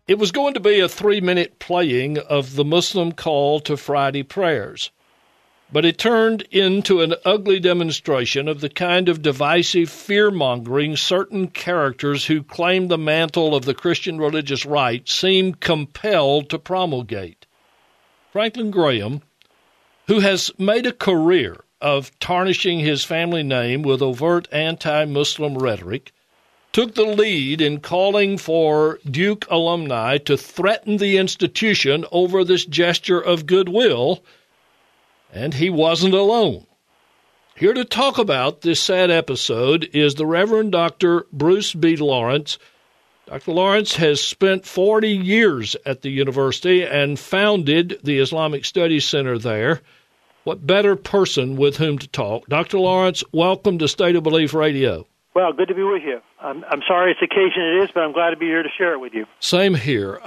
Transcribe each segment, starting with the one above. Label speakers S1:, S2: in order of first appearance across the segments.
S1: It was going to be a 3-minute playing of the Muslim call to Friday prayers, but it turned into an ugly demonstration of the kind of divisive fear-mongering certain characters who claim the mantle of the Christian religious right seem compelled to promulgate. Franklin Graham, who has made a career of tarnishing his family name with overt anti-Muslim rhetoric, took the lead in calling for Duke alumni to threaten the institution over this gesture of goodwill, and he wasn't alone. Here to talk about this sad episode is the Reverend Dr. Bruce B. Lawrence. Dr. Lawrence has spent 40 years at the university and founded the Islamic Studies Center there. What better person with whom to talk? Dr. Lawrence, welcome to State of Belief Radio.
S2: Well, good to be with you. I'm sorry it's the occasion it is, but I'm glad to be here to share it with you.
S1: Same here.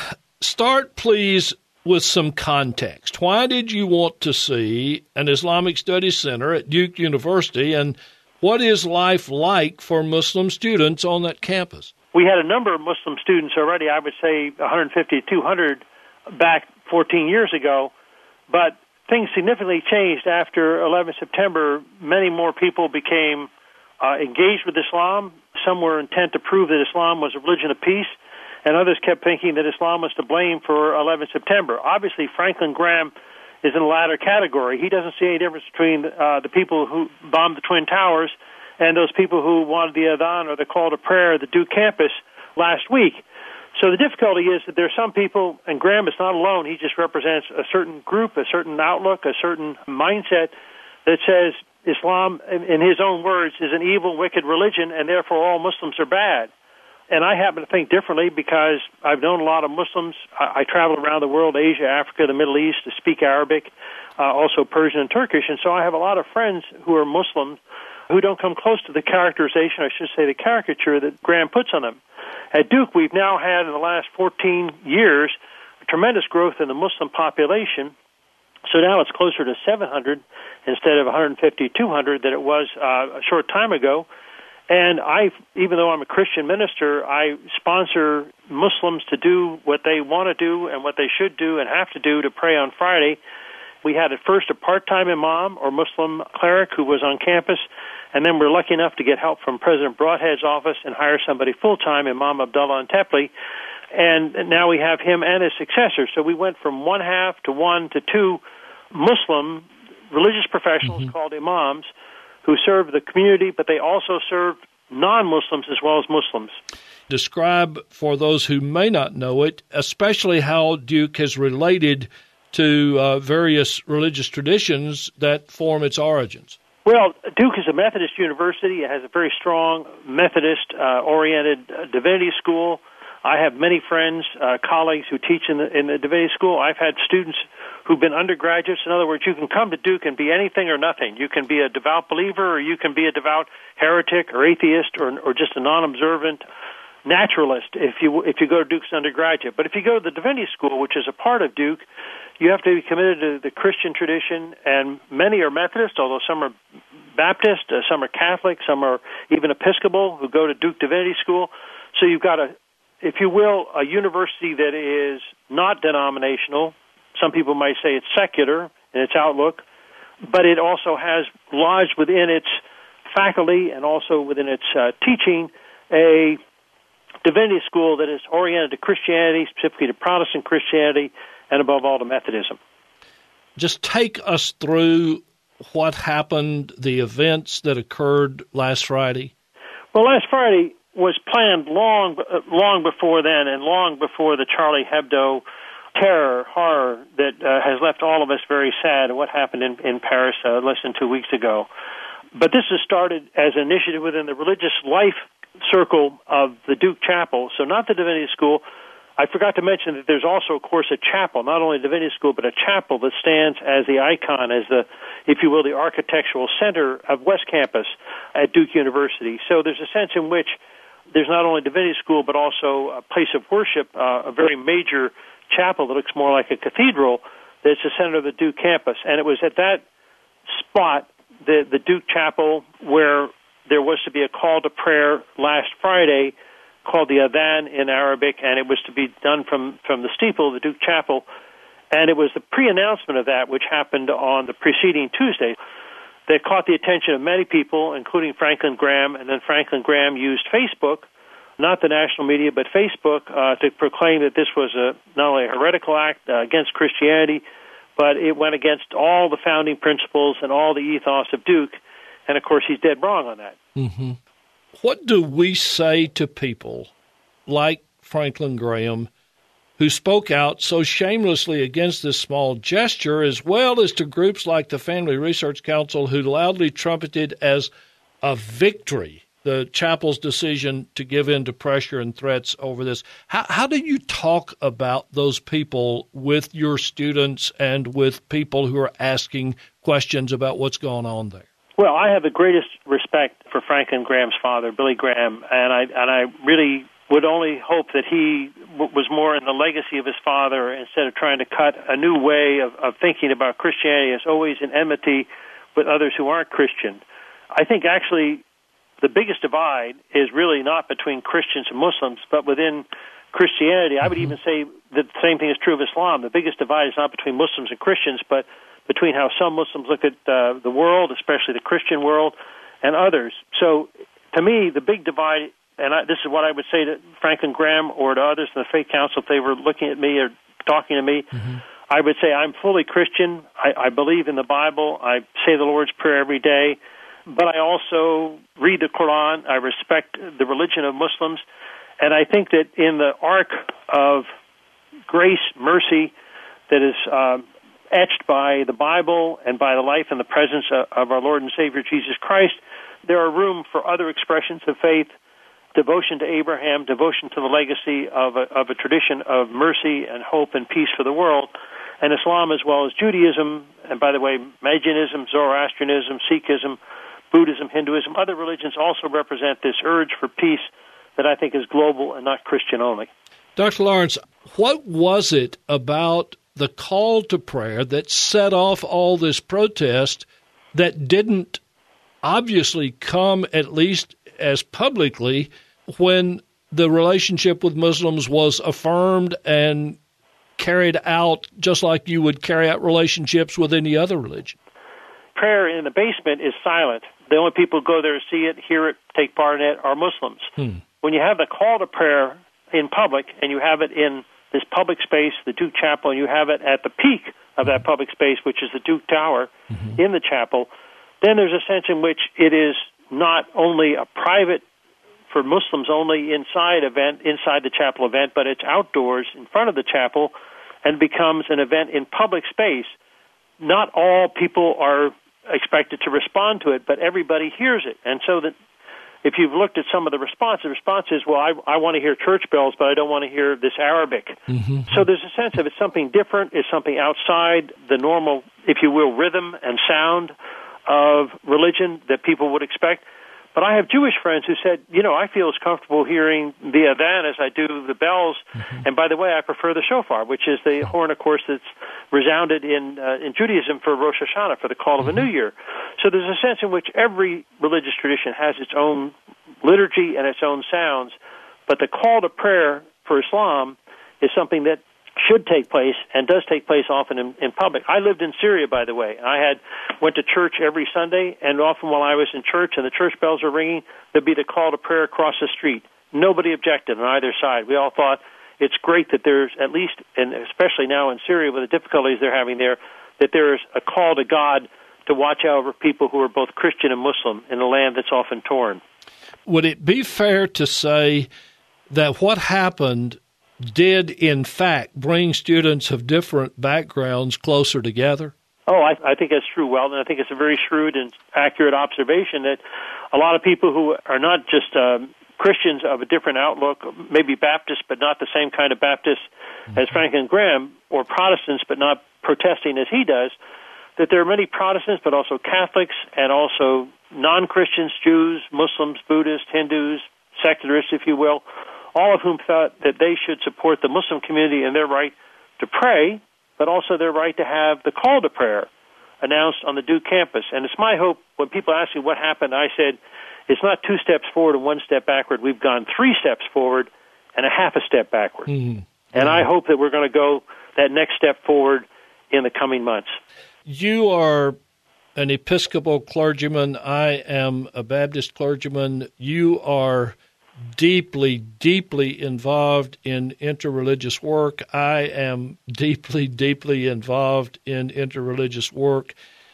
S1: Start, please, with some context. Why did you want to see an Islamic Studies Center at Duke University, and what is life like for Muslim students on that campus?
S2: We had a number of Muslim students already, I would say 150 to 200 back 14 years ago, but things significantly changed after 11 September. Many more people became engaged with Islam. Some were intent to prove that Islam was a religion of peace, and others kept thinking that Islam was to blame for 11 September. Obviously, Franklin Graham is in the latter category. He doesn't see any difference between the people who bombed the Twin Towers and those people who wanted the adhan or the call to prayer at the Duke campus last week. So the difficulty is that there are some people, and Graham is not alone, he just represents a certain group, a certain outlook, a certain mindset that says Islam, in his own words, is an evil, wicked religion, and therefore all Muslims are bad. And I happen to think differently because I've known a lot of Muslims. I travel around the world, Asia, Africa, the Middle East, to speak Arabic, also Persian and Turkish, and so I have a lot of friends who are Muslims who don't come close to the characterization, I should say the caricature that Graham puts on them. At Duke, we've now had in the last 14 years tremendous growth in the Muslim population. So now it's closer to 700 instead of 150, 200 that it was a short time ago. And even though I'm a Christian minister, I sponsor Muslims to do what they want to do and what they should do and have to do to pray on Friday. We had at first a part-time imam or Muslim cleric who was on campus, and then we're lucky enough to get help from President Broadhead's office and hire somebody full-time, Imam Abdullah Antepli, and now we have him and his successor. So we went from 1/2 to 1 to 2 Muslim religious professionals called imams who serve the community, but they also serve non-Muslims as well as Muslims.
S1: Describe for those who may not know it, especially how Duke has related to various religious traditions that form its origins.
S2: Well, Duke is a Methodist university. It has a very strong Methodist-oriented divinity school. I have many friends, colleagues who teach in the divinity school. I've had students who've been undergraduates. In other words, you can come to Duke and be anything or nothing. You can be a devout believer, or you can be a devout heretic or atheist, or just a non-observant naturalist if you go to Duke's undergraduate. But if you go to the divinity school, which is a part of Duke, you have to be committed to the Christian tradition, and many are Methodist, although some are Baptist, some are Catholic, some are even Episcopal who go to Duke Divinity School. So you've got if you will, a university that is not denominational. Some people might say it's secular in its outlook, but it also has lodged within its faculty and also within its teaching a divinity school that is oriented to Christianity, specifically to Protestant Christianity, and above all to Methodism.
S1: Just take us through what happened, the events that occurred last Friday.
S2: Well, last Friday was planned long before then, and long before the Charlie Hebdo horror that has left all of us very sad, what happened in Paris less than 2 weeks ago. But this has started as an initiative within the religious life circle of the Duke Chapel, so not the Divinity School. I forgot to mention that there's also, of course, a chapel, not only Divinity School, but a chapel that stands as the icon, as the, if you will, the architectural center of West Campus at Duke University. So there's a sense in which there's not only Divinity School, but also a place of worship, a very major chapel that looks more like a cathedral that's the center of the Duke campus. And it was at that spot, the Duke Chapel, where there was to be a call to prayer last Friday, called the Adhan in Arabic, and it was to be done from the steeple of the Duke Chapel. And it was the pre-announcement of that, which happened on the preceding Tuesday, that caught the attention of many people, including Franklin Graham. And then Franklin Graham used Facebook, not the national media, but Facebook, to proclaim that this was not only a heretical act against Christianity, but it went against all the founding principles and all the ethos of Duke. And, of course, he's dead wrong on that.
S1: Mm-hmm. What do we say to people like Franklin Graham, who spoke out so shamelessly against this small gesture, as well as to groups like the Family Research Council, who loudly trumpeted as a victory the chapel's decision to give in to pressure and threats over this? How do you talk about those people with your students and with people who are asking questions about what's going on there?
S2: Well, I have the greatest respect for Franklin Graham's father, Billy Graham, and I really would only hope that he was more in the legacy of his father instead of trying to cut a new way of thinking about Christianity as always in enmity with others who aren't Christian. I think actually the biggest divide is really not between Christians and Muslims, but within Christianity. I would even say that the same thing is true of Islam. The biggest divide is not between Muslims and Christians, but between how some Muslims look at the world, especially the Christian world, and others. So to me, the big divide, and this is what I would say to Franklin Graham or to others in the Faith Council if they were looking at me or talking to me, I would say I'm fully Christian. I believe in the Bible. I say the Lord's Prayer every day. But I also read the Quran. I respect the religion of Muslims. And I think that in the arc of grace, mercy, that is etched by the Bible and by the life and the presence of our Lord and Savior Jesus Christ, there are room for other expressions of faith, devotion to Abraham, devotion to the legacy of a tradition of mercy and hope and peace for the world, and Islam as well as Judaism, and by the way, Magianism, Zoroastrianism, Sikhism, Buddhism, Hinduism, other religions also represent this urge for peace that I think is global and not Christian only.
S1: Dr. Lawrence, what was it about the call to prayer that set off all this protest that didn't obviously come, at least as publicly, when the relationship with Muslims was affirmed and carried out just like you would carry out relationships with any other religion?
S2: Prayer in the basement is silent. The only people who go there to see it, hear it, take part in it are Muslims. When you have the call to prayer in public and you have it in this public space, the Duke Chapel, and you have it at the peak of that public space, which is the Duke Tower in the chapel, then there's a sense in which it is not only a private, for Muslims only inside the chapel event, but it's outdoors in front of the chapel and becomes an event in public space. Not all people are expected to respond to it, but everybody hears it. And so that if you've looked at some of the response is, well, I want to hear church bells, but I don't want to hear this Arabic. So there's a sense of it's something different, it's something outside the normal, if you will, rhythm and sound of religion that people would expect. But I have Jewish friends who said, I feel as comfortable hearing the Adhan as I do the bells. And by the way, I prefer the shofar, which is the horn, of course, that's resounded in Judaism for Rosh Hashanah, for the call of a new year. So there's a sense in which every religious tradition has its own liturgy and its own sounds. But the call to prayer for Islam is something that should take place and does take place often in public. I lived in Syria, by the way. I went to church every Sunday, and often while I was in church and the church bells were ringing, there'd be the call to prayer across the street. Nobody objected on either side. We all thought it's great that there's at least, and especially now in Syria with the difficulties they're having there, that there's a call to God to watch out over people who are both Christian and Muslim in a land that's often torn.
S1: Would it be fair to say that what happened did, in fact, bring students of different backgrounds closer together?
S2: Oh, I think that's true, Weldon. I think it's a very shrewd and accurate observation that a lot of people who are not just Christians of a different outlook, maybe Baptists, but not the same kind of Baptists as Franklin Graham, or Protestants, but not protesting as he does, that there are many Protestants, but also Catholics, and also non-Christians, Jews, Muslims, Buddhists, Hindus, secularists, if you will, all of whom thought that they should support the Muslim community and their right to pray, but also their right to have the call to prayer announced on the Duke campus. And it's my hope, when people ask me what happened, I said, It's not 2 steps forward and 1 step backward. We've gone 3 steps forward and a half a step backward. Mm-hmm. And I hope that we're going to go that next step forward in the coming months.
S1: You are an Episcopal clergyman. I am a Baptist clergyman. You are deeply, deeply involved in interreligious work. I am deeply, deeply involved in interreligious work.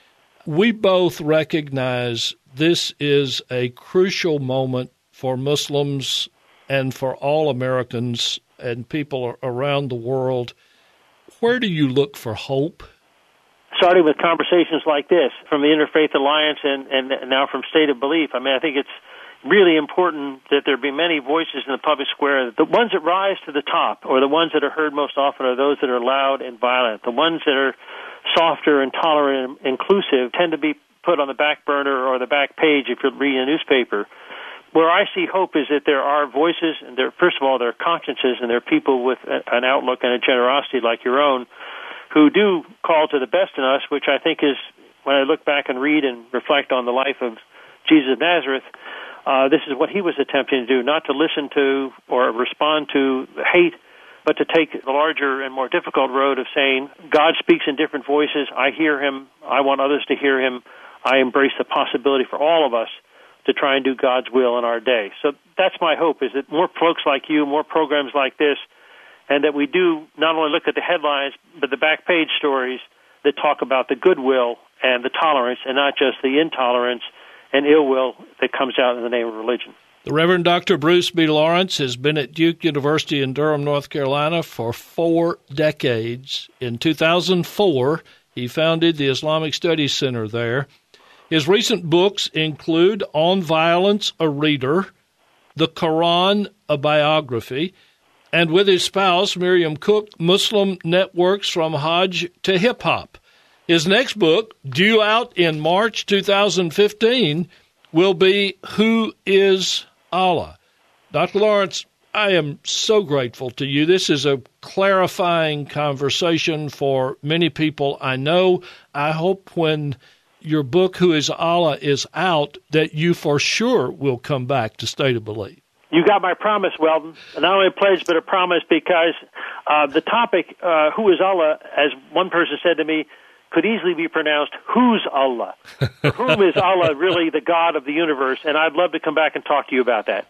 S1: We both recognize this is a crucial moment for Muslims and for all Americans and people around the world. Where do you look for hope?
S2: Starting with conversations like this from the Interfaith Alliance and now from State of Belief, I mean, I think it's really important that there be many voices in the public square. The ones that rise to the top, or the ones that are heard most often, are those that are loud and violent. The ones that are softer and tolerant and inclusive tend to be put on the back burner or the back page if you're reading a newspaper. Where I see hope is that there are voices, and first of all, there are consciences, and there are people with an outlook and a generosity like your own who do call to the best in us, which I think is, when I look back and read and reflect on the life of Jesus of Nazareth, this is what he was attempting to do, not to listen to or respond to hate, but to take the larger and more difficult road of saying, God speaks in different voices, I hear him, I want others to hear him, I embrace the possibility for all of us to try and do God's will in our day. So that's my hope, is that more folks like you, more programs like this, and that we do not only look at the headlines, but the back page stories that talk about the goodwill and the tolerance, and not just the intolerance and ill will that comes out in the name of religion.
S1: The Reverend Dr. Bruce B. Lawrence has been at Duke University in Durham, North Carolina for 4 decades. In 2004, he founded the Islamic Studies Center there. His recent books include On Violence, a Reader, The Quran, a Biography, and with his spouse, Miriam Cook, Muslim Networks from Hajj to Hip Hop. His next book, due out in March 2015, will be Who is Allah? Dr. Lawrence, I am so grateful to you. This is a clarifying conversation for many people I know. I hope when your book, Who is Allah, is out, that you for sure will come back to State of Belief.
S2: You got my promise, Weldon. Not only a pledge, but a promise, because the topic, Who is Allah, as one person said to me, could easily be pronounced, Who's Allah? For whom is Allah really the God of the universe? And I'd love to come back and talk to you about that.